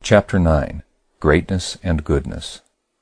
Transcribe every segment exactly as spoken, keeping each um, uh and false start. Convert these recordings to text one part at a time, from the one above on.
Chapter nine. Greatness and Goodness.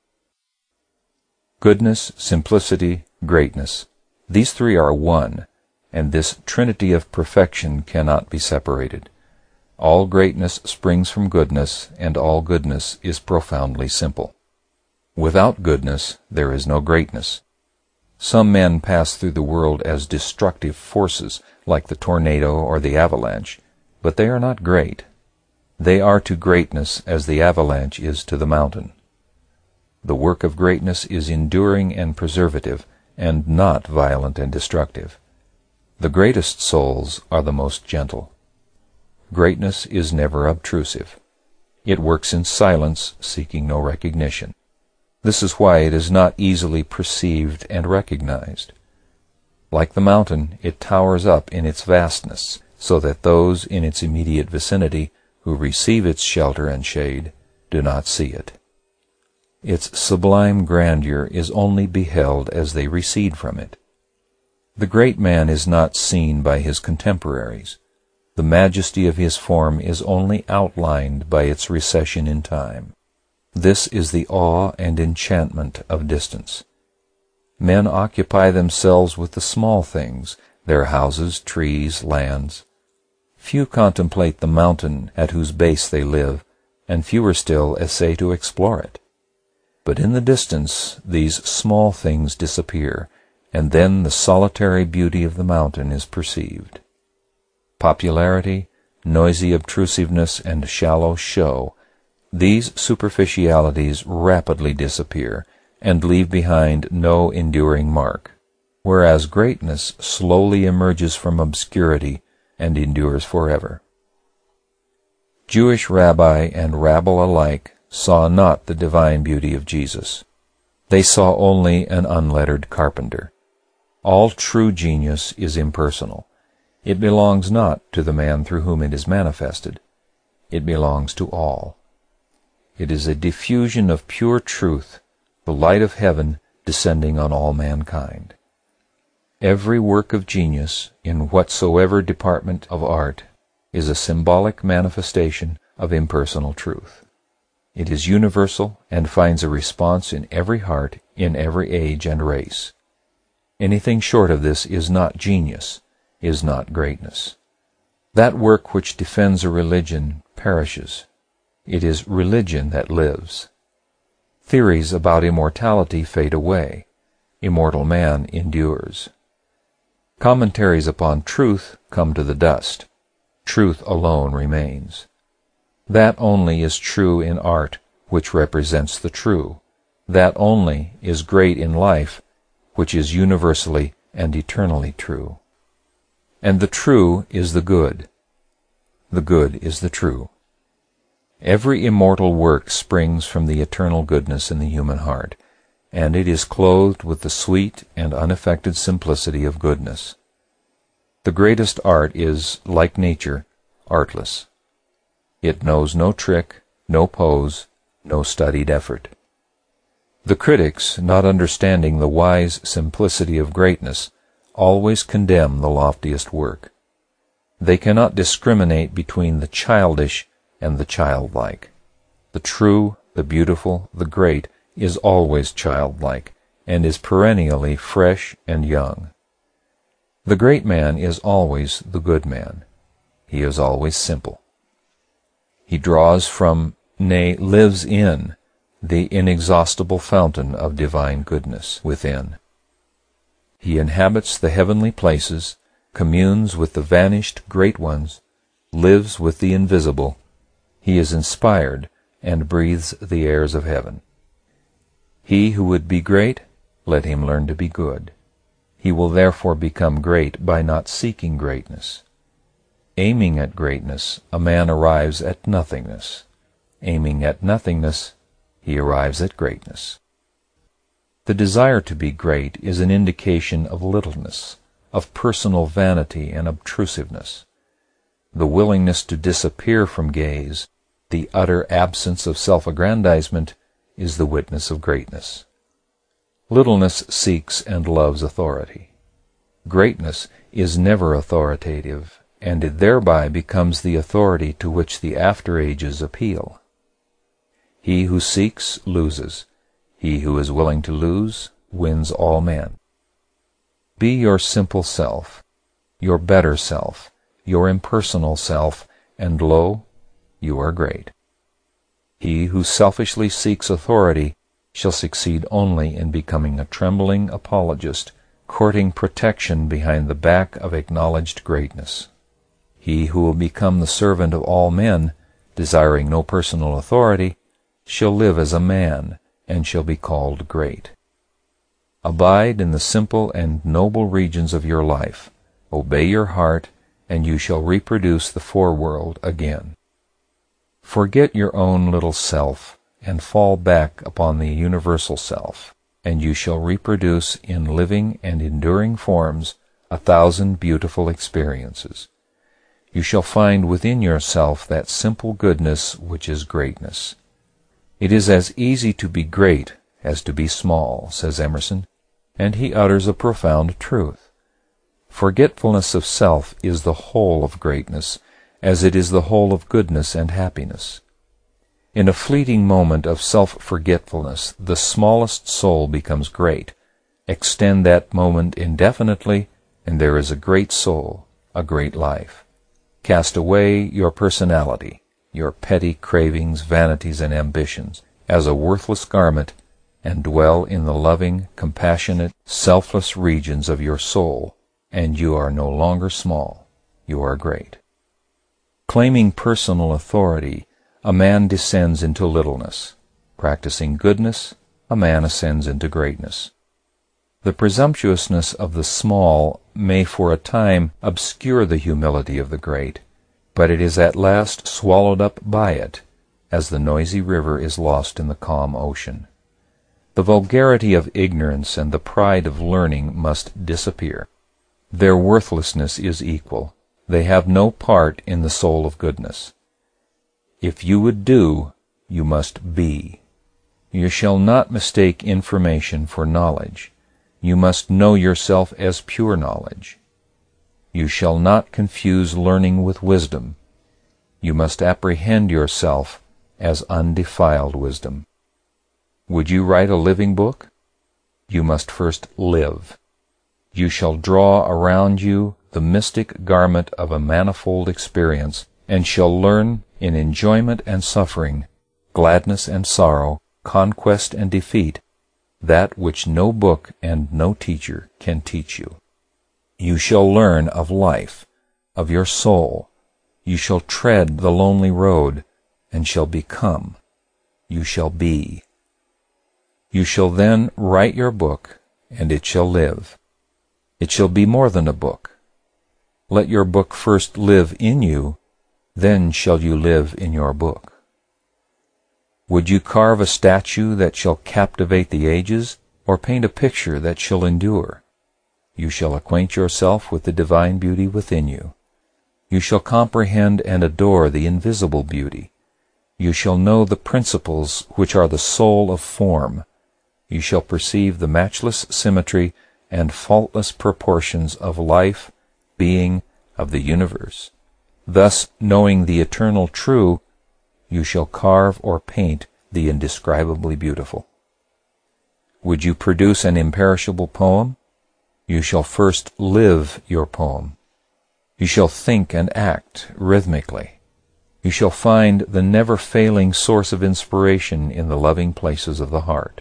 Goodness, simplicity, greatness. These three are one, and this trinity of perfection cannot be separated. All greatness springs from goodness, and all goodness is profoundly simple. Without goodness there is no greatness. Some men pass through the world as destructive forces, like the tornado or the avalanche, but they are not great. They are to greatness as the avalanche is to the mountain. The work of greatness is enduring and preservative, and not violent and destructive. The greatest souls are the most gentle. Greatness is never obtrusive. It works in silence, seeking no recognition. This is why it is not easily perceived and recognized. Like the mountain, it towers up in its vastness, so that those in its immediate vicinity who receive its shelter and shade do not see it. Its sublime grandeur is only beheld as they recede from it. The great man is not seen by his contemporaries. The majesty of his form is only outlined by its recession in time. This is the awe and enchantment of distance. Men occupy themselves with the small things, their houses, trees, lands. Few contemplate the mountain at whose base they live, and fewer still essay to explore it. But in the distance these small things disappear, and then the solitary beauty of the mountain is perceived. Popularity, noisy obtrusiveness, and shallow show, these superficialities rapidly disappear and leave behind no enduring mark, whereas greatness slowly emerges from obscurity and endures forever. Jewish rabbi and rabble alike saw not the divine beauty of Jesus. They saw only an unlettered carpenter. All true genius is impersonal. It belongs not to the man through whom it is manifested. It belongs to all. It is a diffusion of pure truth, the light of heaven descending on all mankind. Every work of genius, in whatsoever department of art, is a symbolic manifestation of impersonal truth. It is universal and finds a response in every heart, in every age and race. Anything short of this is not genius, is not greatness. That work which defends a religion perishes. It is religion that lives. Theories about immortality fade away. Immortal man endures. Commentaries upon truth come to the dust. Truth alone remains. That only is true in art which represents the true. That only is great in life which is universally and eternally true. And the true is the good. The good is the true. Every immortal work springs from the eternal goodness in the human heart, and it is clothed with the sweet and unaffected simplicity of goodness. The greatest art is, like nature, artless. It knows no trick, no pose, no studied effort. The critics, not understanding the wise simplicity of greatness, always condemn the loftiest work. They cannot discriminate between the childish and the childlike. The true, the beautiful, the great is always childlike, and is perennially fresh and young. The great man is always the good man. He is always simple. He draws from, nay, lives in, the inexhaustible fountain of divine goodness within. He inhabits the heavenly places, communes with the vanished great ones, lives with the invisible. He is inspired and breathes the airs of heaven. He who would be great, let him learn to be good. He will therefore become great by not seeking greatness. Aiming at greatness, a man arrives at nothingness. Aiming at nothingness, he arrives at greatness. The desire to be great is an indication of littleness, of personal vanity and obtrusiveness. The willingness to disappear from gaze, the utter absence of self-aggrandizement, is the witness of greatness. Littleness seeks and loves authority. Greatness is never authoritative, and it thereby becomes the authority to which the after ages appeal. He who seeks loses. He who is willing to lose wins all men. Be your simple self, your better self, your impersonal self, and lo, you are great. He who selfishly seeks authority shall succeed only in becoming a trembling apologist, courting protection behind the back of acknowledged greatness. He who will become the servant of all men, desiring no personal authority, shall live as a man, and shall be called great. Abide in the simple and noble regions of your life. Obey your heart, and you shall reproduce the foreworld again. Forget your own little self, and fall back upon the universal self, and you shall reproduce in living and enduring forms a thousand beautiful experiences. You shall find within yourself that simple goodness which is greatness. It is as easy to be great as to be small, says Emerson, and he utters a profound truth. Forgetfulness of self is the whole of greatness, as it is the whole of goodness and happiness. In a fleeting moment of self-forgetfulness, the smallest soul becomes great. Extend that moment indefinitely, and there is a great soul, a great life. Cast away your personality, your petty cravings, vanities, and ambitions, as a worthless garment, and dwell in the loving, compassionate, selfless regions of your soul, and you are no longer small, you are great. Claiming personal authority, a man descends into littleness. Practicing goodness, a man ascends into greatness. The presumptuousness of the small may for a time obscure the humility of the great, but it is at last swallowed up by it, as the noisy river is lost in the calm ocean. The vulgarity of ignorance and the pride of learning must disappear. Their worthlessness is equal. They have no part in the soul of goodness. If you would do, you must be. You shall not mistake information for knowledge. You must know yourself as pure knowledge. You shall not confuse learning with wisdom. You must apprehend yourself as undefiled wisdom. Would you write a living book? You must first live. You shall draw around you the mystic garment of a manifold experience, and shall learn in enjoyment and suffering, gladness and sorrow, conquest and defeat, that which no book and no teacher can teach you. You shall learn of life, of your soul. You shall tread the lonely road, and shall become. You shall be. You shall then write your book, and it shall live. It shall be more than a book. Let your book first live in you, then shall you live in your book. Would you carve a statue that shall captivate the ages, or paint a picture that shall endure? You shall acquaint yourself with the divine beauty within you. You shall comprehend and adore the invisible beauty. You shall know the principles which are the soul of form. You shall perceive the matchless symmetry and faultless proportions of life, being, of the universe. Thus, knowing the eternal true, you shall carve or paint the indescribably beautiful. Would you produce an imperishable poem? You shall first live your poem. You shall think and act rhythmically. You shall find the never-failing source of inspiration in the loving places of the heart.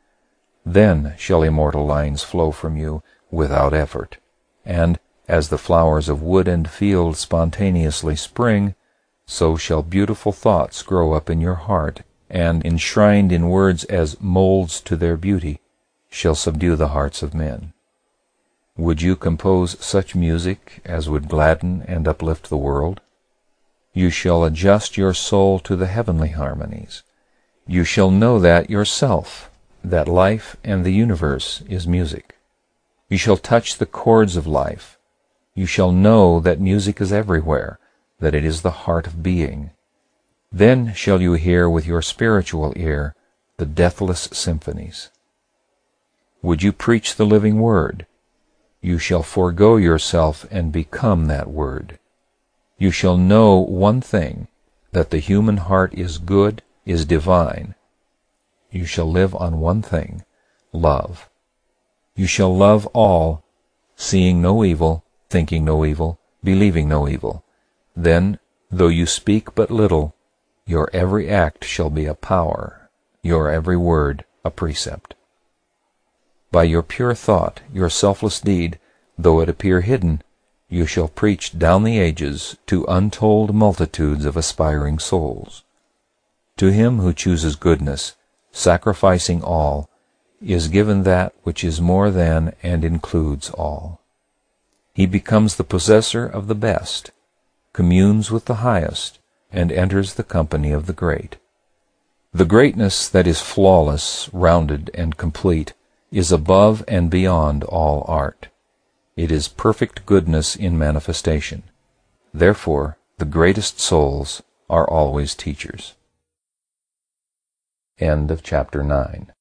Then shall immortal lines flow from you without effort, and, as the flowers of wood and field spontaneously spring, so shall beautiful thoughts grow up in your heart, and, enshrined in words as molds to their beauty, shall subdue the hearts of men. Would you compose such music as would gladden and uplift the world? You shall adjust your soul to the heavenly harmonies. You shall know that yourself, that life and the universe is music. You shall touch the chords of life. You shall know that music is everywhere, that it is the heart of being. Then shall you hear with your spiritual ear the deathless symphonies. Would you preach the living word? You shall forego yourself and become that word. You shall know one thing, that the human heart is good, is divine. You shall live on one thing, love. You shall love all, seeing no evil, thinking no evil, believing no evil. Then, though you speak but little, your every act shall be a power, your every word a precept. By your pure thought, your selfless deed, though it appear hidden, you shall preach down the ages to untold multitudes of aspiring souls. To him who chooses goodness, sacrificing all, is given that which is more than and includes all. He becomes the possessor of the best, communes with the highest, and enters the company of the great. The greatness that is flawless, rounded, and complete is above and beyond all art. It is perfect goodness in manifestation. Therefore, the greatest souls are always teachers. End of chapter nine.